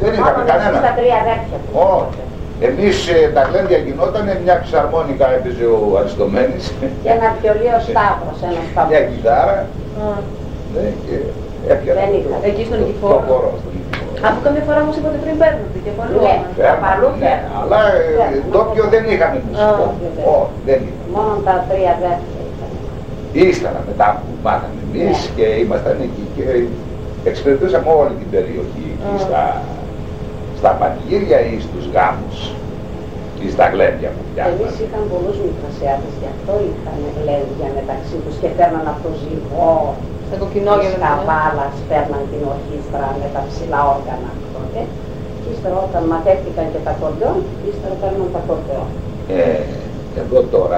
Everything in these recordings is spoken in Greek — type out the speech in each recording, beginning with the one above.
δεν είχαμε κανένα. Τα τρία αδέρφια. Όχι. Εμείς τα γλέντια γινόταν, μια φυσαρμόνικα έπαιζε ο Αριστομένης. Και ένα βιολί ο Σταύρος, ένας παππούς. Μια κιθάρα. Ναι, και έπιανα. Δεν είχα. Εκεί στον Νικηφόρο. Το χώρο, στον Νικηφόρο. Από καμία φορά όμως είπατε πριν παίρνετε και παλού. Ναι, αλλά ντόπιο δεν είχαμε μουσικό. Όχι, δεν είχαμε. Μόνο τα τρία αδέρφια είχαν. Ύστερα μετά που μάθαμε εμείς και ήμασταν εκεί και εξυπηρετούσαμε όλη την περιοχή στα πανηγύρια ή στους γάμους ή στα γλέντια που φτιάχναμε. Εμείς είχαν πολλούς μικρασιάτες και αυτό είχαν γλέντια μεταξύ τους και παίρναν από το ζυγό, στα κοκκινόγια της καβάλας, παίρναν την ορχήστρα με τα ψηλά όργανα τότε. Και ύστερα όταν μαθαίθηκαν και τα κορδόν, ύστερα παίρναν τα κορδόν. Εδώ τώρα,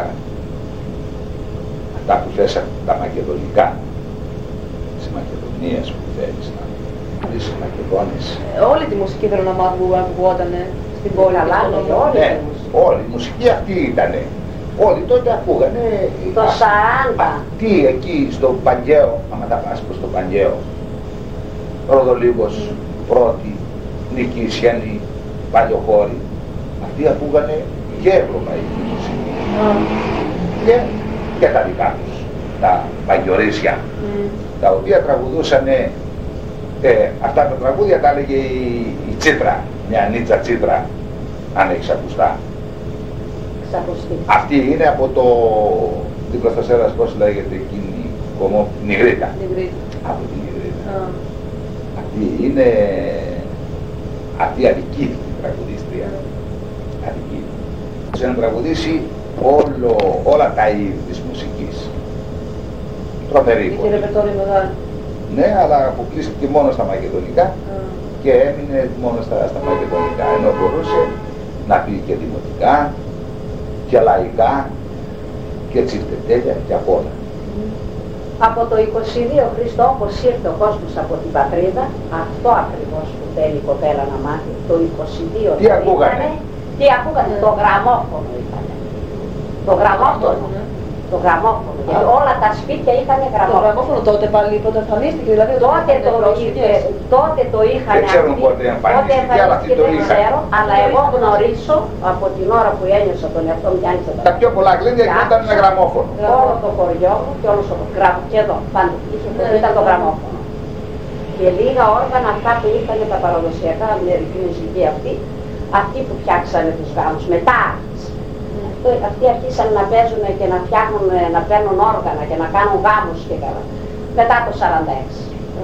αυτά που θέσαμε, τα μακεδονικά, της Μακεδονίας που θέλεις να πεις οι Μακεδόνες. Όλη τη μουσική θέλω να μάθω που ακουγότανε στην πόλη. Καλά, Ναι, όλη η μουσική αυτή ήτανε. Όλοι τότε ακούγανε. Το 40. Τι εκεί στο Παγκαίο, άμα τα πας προς το Παγκαίο, Ροδολίβος, Πρώτη, Νικήσιανη, Παλιοχώρη, αυτοί ακούγανε και ευρωπαϊκή μουσική. Και τα δικά τους, τα παγιορίσια, τα οποία τραγουδούσαν, αυτά τα τραγούδια τα έλεγε η Τσίτρα, μια Νίτσα Τσίτρα, αν έχεις ακουστά. Αυτή είναι από το δίπλα στο Σέρας, πώς λέγεται εκείνη, Νιγρίτα. Από την Νιγρίτα. Αυτή είναι, αυτή αδικήθηκε η τραγουδίστρια. Αδικήθηκε. Σε να τραγουδήσει όλα τα είδη της μουσικής. Τρομερή. Είχε ρεπερτόριο μεγάλο. Ναι, αλλά αποκλείστηκε μόνο στα μακεδονικά και έμεινε μόνο στα μακεδονικά, ενώ μπορούσε να πει και δημοτικά και λαϊκά και τσιφτετέλια και απ' όλα. Από το 22 Χριστό, όπως ήρθε ο κόσμος από την πατρίδα, αυτό ακριβώς που θέλει η κοπέλα να μάθει, το 22 τι ακούγανε. Τι ακούγανε, το γραμμόφωνο ήτανε. Το γραμμόφωνο. Το γραμμόφωνο. Γιατί όλα τα σπίτια είχαν γραμμόφωνο. Το γραμμόφωνο τότε πάλι πότε εμφανίστηκε, δηλαδή τότε το είχαν. Δεν ξέρουν πότε εμφανίστηκε, αλλά τι το είχαν. Ξέρω, αλλά εγώ γνωρίζω από την ώρα που ένιωσα τον εαυτό μου και άνοιξα τα πιο πολλά γλέντια ήταν ένα γραμμόφωνο. Όλο το χωριό μου και όλο το γραμμόφωνο. Και εδώ, πάντα ήταν το γραμμόφωνο. Και λίγα όργανα αυτά που ήρθαν τα παραδοσιακά με την μουσική αυτοί που φτιάξανε τους γάμους, μετά αυτοί αρχίσαν να παίζουν και να φτιάχνουν, να παίρνουν όργανα και να κάνουν γάμους και καλά. Μετά το 46.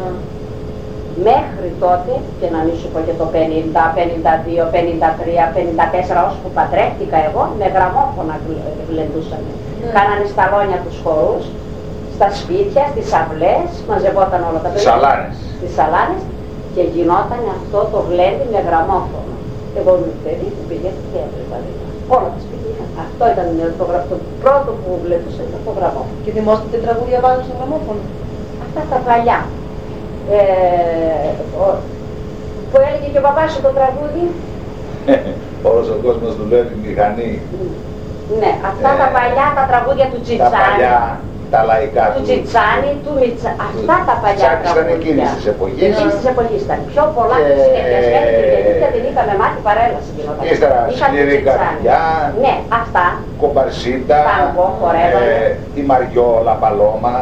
Μέχρι τότε, και να μην σου πω και το 50, 52, 53, 54, ώσπου παντρεύτηκα εγώ, με γραμμόφωνα γλεντούσαν. Κάνανε στα λόνια τους χορούς, στα σπίτια, στις αυλές, μαζευόταν όλα τα παιδιά. Στις σαλάνες και γινόταν αυτό το γλέντι με γραμμόφωνο. Εγώ ήμουν παιδί που πήγε και έβλεπα όλα τα σπίτια. Αυτό ήταν το πρώτο που γλεντούσε το γραμμόφωνο. Και δημόσιοι τραγούδια βάζουν στο γραμμόφωνο. Αυτά τα παλιά. Που έλεγε και ο παπάς σου το τραγούδι. Όλος ο κόσμος δουλεύει μηχανή. Ναι, αυτά τα παλιά τα τραγούδια του Τσιτσάνη. Τα παλιά, τα λαϊκά του Τσιτσάνη, του Μιτσάνη. Αυτά τα παλιά τραγούδια. Ήταν εκείνης της εποχής. Εκείνης της εποχής ήταν. Πιο πολλά και συνεχιασμένα και γεννήθεια δεν είχαμε μάθει παρέλαση γινόταν. Ύστερα σκληρή καρδιά. Ναι, αυτά. Κομπαρσίτα. Τάγκο, χορεύανε. Τη Μαριόλα, Παλώμα.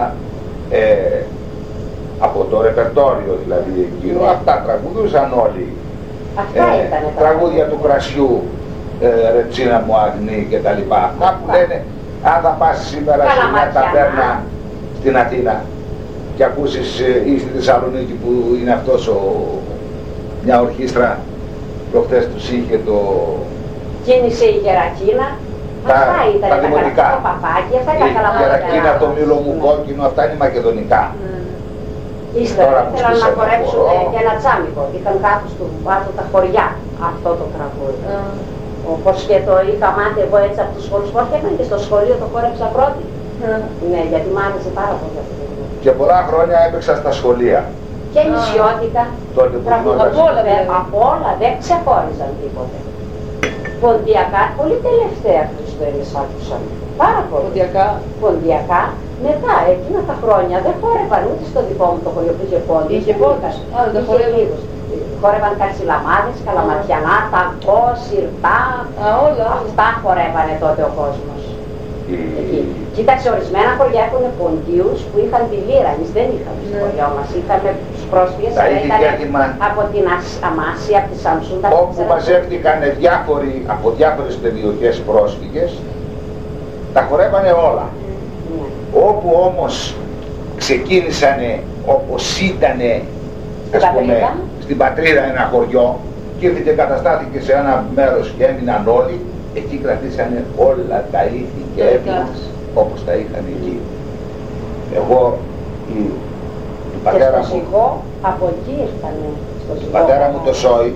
Από το ρεπερτόριο δηλαδή εκείνο, αυτά τραγουδούσαν όλοι. Αυτά ήταν τα τραγούδια του κρασιού, Ρετσίνα μου Αγνή και τα λοιπά. Αυτά που λένε, αν θα πας σήμερα σε μια ταβέρνα στην Αθήνα και ακούσεις ή στη Θεσσαλονίκη που είναι αυτός μια ορχήστρα, προχτές τους είχε το... Κίνησε η Γερακίνα. Αυτά ήταν τα δημοτικά. Το παπάκι, αυτά ήταν καλά. Η Γερακίνα, το μήλο μου κόκκινο, αυτά είναι μακεδονικά. Ύστερα ήθελαν να χορέψουν και ένα τσάμικο. Είχαν κάτω στο βάθο τα χωριά αυτό το τραγούδι. Όπως και το είχα μάθει εγώ έτσι από τους σχολούς. Όχι, έκανα και στο σχολείο το χόρεψα πρώτη. Ναι, γιατί μ' άρεσε πάρα πολύ αυτό. Και πολλά χρόνια έπαιξα στα σχολεία. Και νησιώτικα. Τότε που από όλα δεν ξεχώριζαν τίποτε. Ποντιακά, πολύ τελευταία Χριστοέλες άκουσαν. Πάρα πολύ. Ποντιακά. Μετά, εκείνα τα χρόνια δεν χόρευαν ούτε στο δικό μου το χωριό που είχε πόντι. Είχε πόντι. Είχε λίγους. χόρευαν καρσιλαμάδες, καλαματιανά, ταγκό, σιρτά, όλα. αυτά χορεύανε τότε ο κόσμος. Εκεί. Κοίταξε, ορισμένα χωριά έχουν ποντίους που είχαν τη λύρα, εμείς δεν είχαμε στο χωριό μας, είχαμε τους πρόσφυγες, αλλά ήταν από την Αμάσια, από τη Σαμσούντα. Όπου μαζεύτηκαν διάφοροι, από διάφορες περιοχές πρόσφυγες, τα χορεύανε όλα. Όπου όμως ξεκίνησανε, όπως ήτανε, ας πούμε, στην πατρίδα ένα χωριό και ήρθε και καταστάθηκε σε ένα μέρος και έμειναν όλοι, εκεί κρατήσανε όλα τα ήθη και έπινα όπως τα είχαν εκεί. Εγώ, η πατέρα μου, από εκεί ήρθανε. η πατέρα μου το Σόι,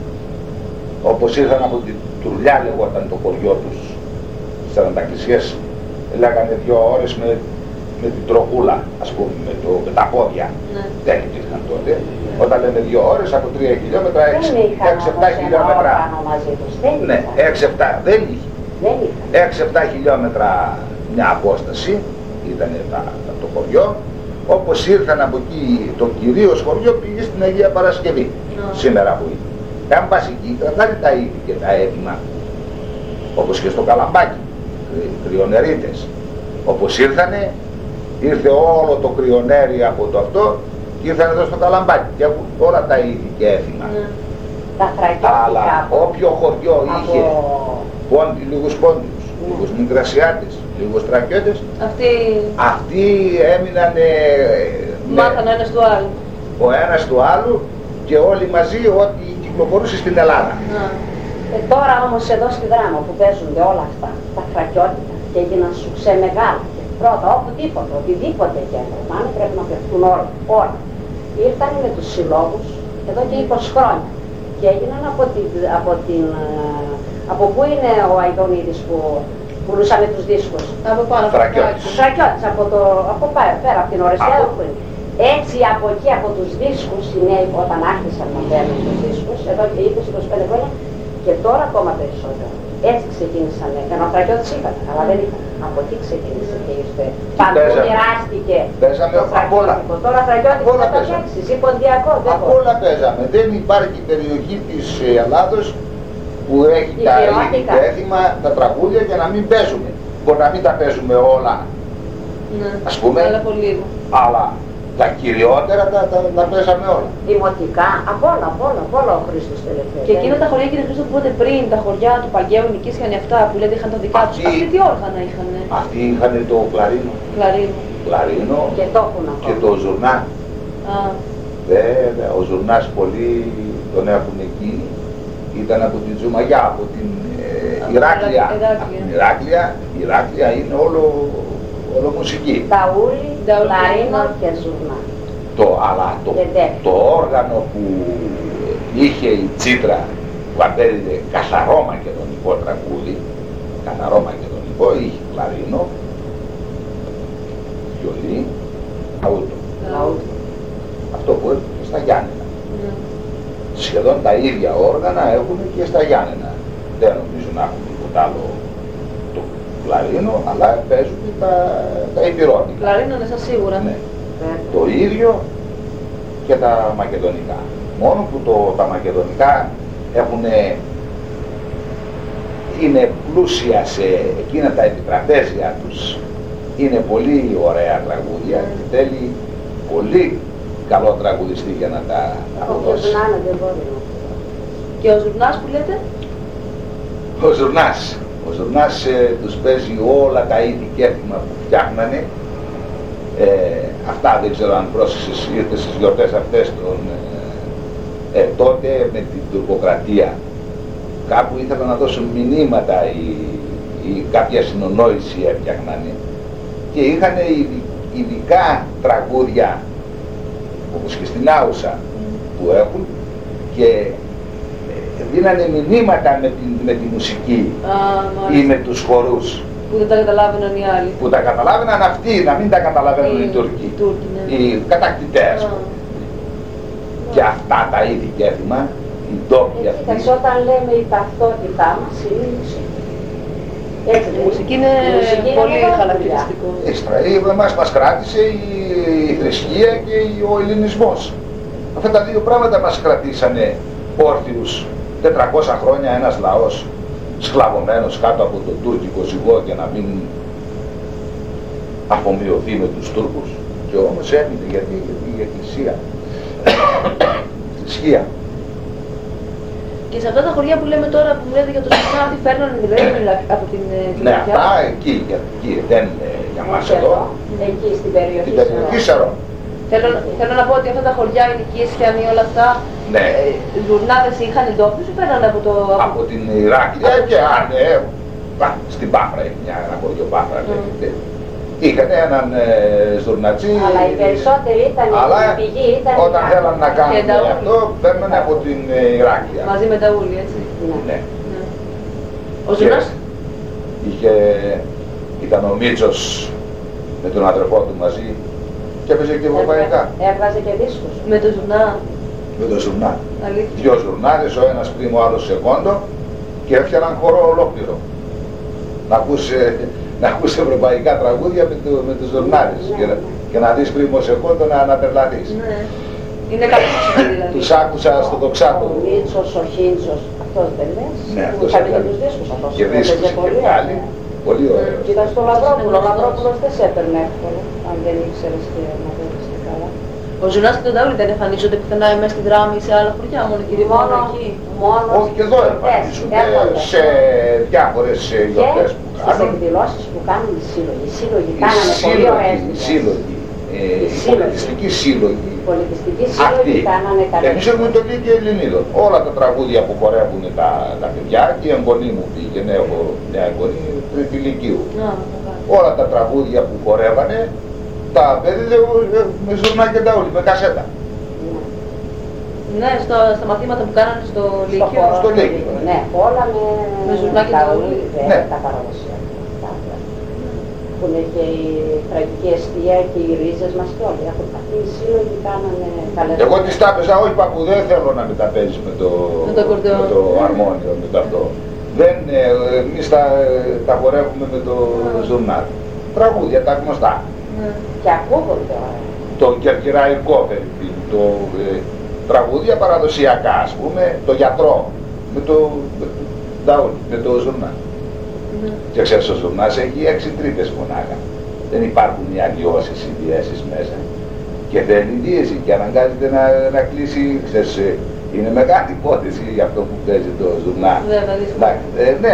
όπως ήρθαν από την Τουρλιά λεγόταν το χωριό τους, στις Αραντακλησιές, λέγανε 2 ώρες με την τροχούλα, ας πούμε, με τα πόδια. Δεν υπήρχαν τότε. Όταν λέμε 2 ώρες, από 3 χιλιόμετρα, 6-7 χιλιόμετρα. Ναι, 6-7, δεν είχε. 6-7 χιλιόμετρα μια απόσταση, ήταν το χωριό. Όπως ήρθαν από εκεί, το κυρίως χωριό πήγε στην Αγία Παρασκευή, σήμερα που είναι. Αν πας εκεί, κρατάνε τα είδη και τα έτοιμα, όπως και στο Καλαμπάκι, κρυονερίτες. Όπως ήρθανε, ήρθε όλο το κρυονέρι από το αυτό και ήρθαν εδώ στο Καλαμπάκι και έχουν όλα τα είδη και έθιμα. Αλλά όποιο χωριό είχε λίγους πόντιους, λίγους μικρασιάτες, λίγους τρακιώτες, αυτοί έμειναν, μάθανε ένας του άλλου. Ο ένας του άλλου και όλοι μαζί ό,τι κυκλοφορούσε στην Ελλάδα. Τώρα όμως εδώ στη Δράμα που παίζονται όλα αυτά, τα κρακιώτικα και έγιναν σουξέ μεγάλα. Πρώτα, οπουδήποτε, οτιδήποτε και έπρεπε, πρέπει να παιχτούν όλα. Ήρθαν με τους συλλόγους εδώ και 20 χρόνια και έγιναν από πού είναι ο Αϊτονίδης που πουλούσαμε τους δίσκους. Από πάνω, Στρακιώτης. Στρακιώτης, από πέρα, από την Ορεσιάδα που είναι. Έτσι από εκεί, από τους δίσκους, οι νέοι όταν άρχισαν να παίρνουν τους δίσκους, εδώ και 20-25 χρόνια και τώρα ακόμα περισσότερο. Έτσι ξεκίνησαν, ενώ Στρακιώτης είχαν, αλλά δεν είχαν. Από εκεί ξεκίνησε και ήρθε. Παντού μοιράστηκε το Στρακιώτικο. Τώρα Στρακιώτικο θα το φτιάξεις ή ποντιακό. Από όλα παίζαμε. Δεν υπάρχει περιοχή της Ελλάδος που έχει τα είδη και έθιμα, τα τραγούδια και να μην παίζουμε. Μπορεί να μην τα παίζουμε όλα, ας πούμε, αλλά τα κυριότερα τα παίζαμε όλα. Δημοτικά, απ' όλα ο Χρήστος τελευταία. Και εκείνα τα χωριά, κύριε Χρήστο, που είπατε πριν, τα χωριά του Παγκαίου Νικήσιαν αυτά που λέτε είχαν τα δικά τους, αυτοί τι όργανα είχαν? Αυτοί είχαν το κλαρίνο και το ζουρνά. Βέβαια, ο ζουρνάς πολλοί τον έχουν εκεί, ήταν από την Τζουμαγιά, από την Ηράκλεια. Η Ηράκλεια είναι όλο μουσική. Ταούλι, κλαρίνο και ζουρνά. Αλλά το όργανο που είχε η Τσίτρα που απέδιδε καθαρό μακεδονικό τραγούδι, είχε κλαρίνο, βιολί, λαούτο. Αυτό που έχουν και στα Γιάννενα. Σχεδόν τα ίδια όργανα έχουν και στα Γιάννενα. Δεν νομίζω να έχουν τίποτα άλλο το κλαρίνο, αλλά παίζουν τα υπηρώτικα. Κλαρίνο είναι σαν σίγουρα. Ναι. Το ίδιο και τα μακεδονικά. Μόνο που τα μακεδονικά είναι πλούσια σε εκείνα τα επιτραπέζια τους. Είναι πολύ ωραία τραγούδια και θέλει πολύ καλό τραγουδιστή για να τα αποδώσει. Και ο ζουρνάς που λέτε? Ο ζουρνάς τους παίζει όλα τα είδη και έθιμα που φτιάχνανε. Αυτά δεν ξέρω αν πρόσεξες, ήρθε στις γιορτές αυτές τότε με την τουρκοκρατία. Κάπου ήθελαν να δώσουν μηνύματα ή κάποια συνονόηση έφτιαχνανε και είχαν ειδικά τραγούδια όπως και στην Άουσα που έχουν και δίνανε μηνύματα με τη μουσική ή με τους χορούς. Που δεν τα καταλάβαιναν οι άλλοι. Που τα καταλάβαιναν αυτοί, να μην τα καταλαβαίνουν οι Τούρκοι. Οι κατακτητές. Και αυτά τα είδη και έθιμα, οι ντόπιοι αυτοί. Κοίταξε, όταν λέμε η ταυτότητά μας είναι η μουσική. Έτσι, η μουσική είναι πολύ χαρακτηριστικό. Εμάς μας κράτησε η θρησκεία και ο ελληνισμός. Αυτά τα δύο πράγματα μας κρατήσανε όρθιους 400 χρόνια ένας λαός σκλαβωμένος κάτω από το τουρκικό ζυγό για να μην αφομοιωθεί με τους Τούρκους. Και όμως έμεινε γιατί η Εκκλησία θρησκεία. Και σε αυτά τα χωριά που λέμε τώρα, που λέτε για το Σινά, τι φέρνανε δηλαδή από την ναι, αυτά εκεί δεν είναι για μας εδώ. Εκεί στην περιοχή Σαρών. Θέλω να πω ότι αυτά τα χωριά, οι νοικίες και όλα αυτά, ναι. Ζουρνάδες είχαν ντόπιους ή φέρνανε από το... Από την Ηράκλεια και αν στην Πάφρα, ένα χωριό Πάφρα λέγεται. Είχαν έναν ζουρνατσί, αλλά οι περισσότεροι ήταν η πηγή, όταν θέλαν να κάνουν αυτό, παίρνανε από την Ηράκλεια. Μαζί με τα ούλη, έτσι. Ναι. Ο Ζουρνάς ήταν ο Μίτσος με τον αδερφό του μαζί και έπαιζε και ευρωπαϊκά. Έβγαζε και δίσκους. Με το Ζουρνά. Με το Ζουρνά. Αλήθεια. Δυο Ζουρνάδες, ο ένας πριν, ο άλλος σεκόντο, και έφτιαναν χορό ολόκληρο. Να ακούσει ευρωπαϊκά τραγούδια με τους Ζουρνάδες και να δεις πριν ο σεκόντο να τρελαθείς. Ναι. Είναι κάποιος δηλαδή. Τους άκουσα στο Δοξάτο. Ο Μίτσος, ο Χίντζος, αυτός δεν λες. Ναι, αυτός έκανε τους δίσκους αυτός. Και δίσκους και άλλοι. Πολύ ωραίος. Ήταν στο Λαυρόπουλο. Ο Λαυρόπουλος δεν σε έπαιρνε εύκολα, αν δεν ήξερες και να δεις και καλά. Ο Ζουρνάς και τον Ταούλη δεν εμφανίζονται πουθενά μέσα στη Δράμη ή σε άλλα χωριά, μόνο κύριε μόνο εκεί. Όχι, και εδώ εμφανίζονται σε διάφορες γιορτές που κάνουν. Στις εκδηλώσεις που κάνουν οι σύλλογοι. Οι σύλλογοι κάνανε πολύ ωραίες δουλειές. Πολιτιστικοί σύλλογοι. Πολιτιστικοί σύλλογοι κάνανε καλές. Εμείς έχουμε το Λύκειο Ελληνίδων. Όλα τα τραγούδια που χορεύουν τα παιδιά, και η εγγονή μου πήγαινε, έχω μια εγγονή τρίτη λυκείου. Όλα τα τραγούδια που χορεύανε, τα παίρνετε με Ζουρνά και Ταούλη, με κασέτα. Ναι, στα μαθήματα που κάνανε στο Λύκειο. Στο Λύκειο. Ναι, όλα με Ζουρνά και Ταούλη. Τα παραδοσιακά. Που είναι και η τραγική αιστεία και οι ρίζες μας και όλοι. Αυτοί οι σύλλογοι κάνανε καλές. Εγώ τις τα έπαιζα, όχι παππού, δεν θέλω να με τα παίζεις με το αρμόνιο, με το αυτό. Εμείς τα χορεύουμε με το Ζουρνά. Τραγούδια, τα γνωστά. Και ακούγονται ωραία. Το Κερκυραϊκό περίπου, τραγούδια παραδοσιακά, ας πούμε, το γιατρό, με το Ζουρνά. Και ξέρεις, ο Ζουρνάς έχει 6 τρύπες μονάχα. Δεν υπάρχουν οι αλλοιώσεις, οι διέσεις μέσα. Και θέλει δίεση και αναγκάζεται να κλείσει, ξέρεις, είναι μεγάλη υπόθεση για αυτό που παίζει το Ζουρνά. Ναι,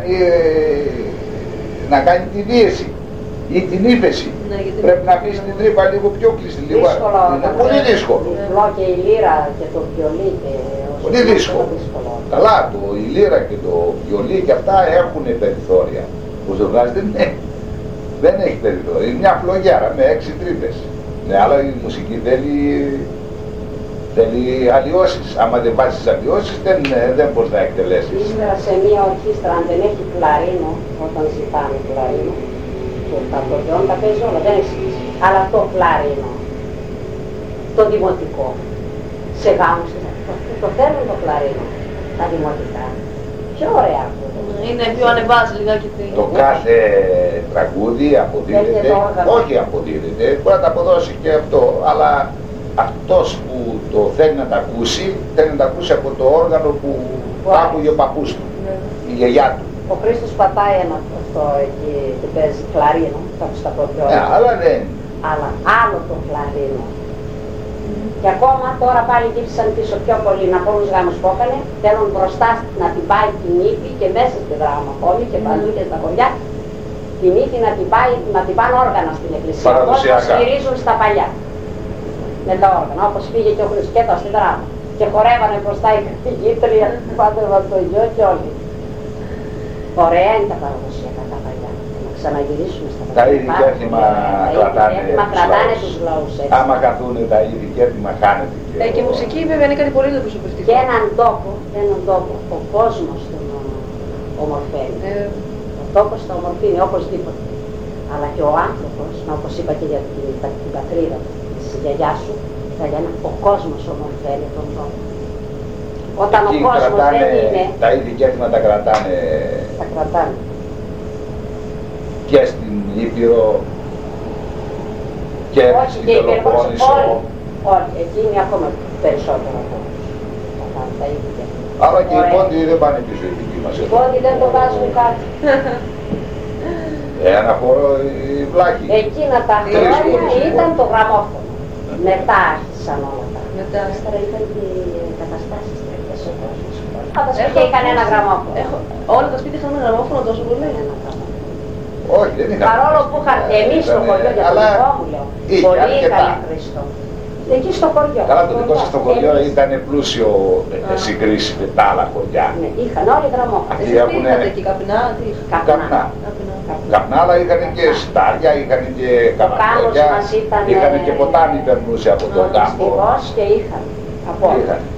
να κάνει τη δίεση ή την ύφεση. Πρέπει να αφήσει την τρύπα λίγο πιο κλειστή. Είναι πολύ δύσκολο. Και η λύρα και το βιολί. Πολύ δύσκολο. Καλά, η λύρα και το βιολί και αυτά έχουν περιθώρια. Ο Ζουρνάς δεν έχει περιθώρια. Είναι μια φλογιάρα με 6 τρύπες. Ναι, αλλά η μουσική θέλει αλλοιώσεις. Άμα δεν βάζεις αλλοιώσεις δεν μπορείς να εκτελέσεις. Ύστερα σε μια ορχήστρα, αν δεν έχει κλαρίνο, όταν ζητάνε κλαρίνο, τα κορδεόν τα παίζει όλα, δεν έχει. Αλλά το κλαρίνο, το δημοτικό, σε γάμους, το θέλουν το κλαρίνο, τα δημοτικά. Πιο ωραία ακούγονται. Είναι πιο ανεβάζει λιγάκι. Το κάθε τραγούδι αποδίδεται, όχι αποδίδεται, μπορεί να τα αποδώσει και αυτό, αλλά αυτός που το θέλει να τα ακούσει, θέλει να τα ακούσει από το όργανο που άκουγε ο παππούς του, η γιαγιά του. Ο Χρήστος πατάει ένα αυτό εκεί που παίζει κλαρίνο, στα κορδεόν. Αλλά άλλο το κλαρίνο. Και ακόμα τώρα πάλι γύψαν πίσω πιο πολύ να πω τους γάμους που έκανε, θέλουν μπροστά να την πάει την ύφη και μέσα στη Δράμο ακόμη και παντού και στα χωριά, την ύφη να την πάνε όργανα στην εκκλησία, όπως στηρίζουν στα παλιά. Με τα όργανα, όπως πήγε και ο Χρυσκέτος στη Δράμο. Και χορεύανε μπροστά οι καθηγήτρια, πάτε με το γιο και όλοι. Ωραία είναι τα παραδοσιακά τα παλιά. Να ξαναγυρίσουμε στα παλιά. Τα ίδια έθιμα κρατάνε τους λαούς έτσι. Άμα καθούν τα ίδια έθιμα χάνεται. Και η μουσική βέβαια είναι κάτι πολύ προσωπευτικό. Και έναν τόπο, ο κόσμος τον ομορφαίνει. Ο τόπος τον ομορφαίνει οπωσδήποτε. Αλλά και ο άνθρωπος, όπως είπα και για την πατρίδα της γιαγιάς σου, θα λένε ο κόσμος ομορφαίνει τον τόπο. Όταν ο κόσμος δεν είναι... Τα ίδια έθιμα τα κρατάνε. Τα κρατάνε. Και στην Ήπειρο και στην Πελοπόννησο. Όχι, εκεί είναι ακόμα. περισσότερο από όλους. Τα ίδια. Αλλά και οι πόντοι δεν πάνε πίσω οι δικοί μας. Οι πόντοι δεν το βάζουν κάτι. Ένα χώρο η βλάχη. Εκείνα τα χρόνια ήταν το γραμμόφωνο. Μετά άρχισαν όλα τα. Ύστερα ήταν και οι καταστάσεις τέτοιες ο κόσμος. Τα σπίτια είχαν ένα γραμμόφωνο. Όλα τα σπίτια είχαν ένα γραμμόφωνο τόσο πολύ. Όχι, δεν είχαν. Παρόλο που είχαν εμείς στο χωριό, για το δικό μου λέω, πολύ καλή Χριστό. Εκεί στο χωριό. Καλά, το δικό σας το χωριό ήταν πλούσιο συγκρίση με τα άλλα χωριά. Ναι, είχαν όλοι γραμμόφωνο. Εσείς τι είχατε εκεί, καπνά, τι είχατε? Καπνά. Καπνά, αλλά είχαν και στάρια, είχαν και καναπόδια, είχαν και ποτάμι περνούσε από τον κάμπο. Δυστυχώς και είχαν. Από όλα.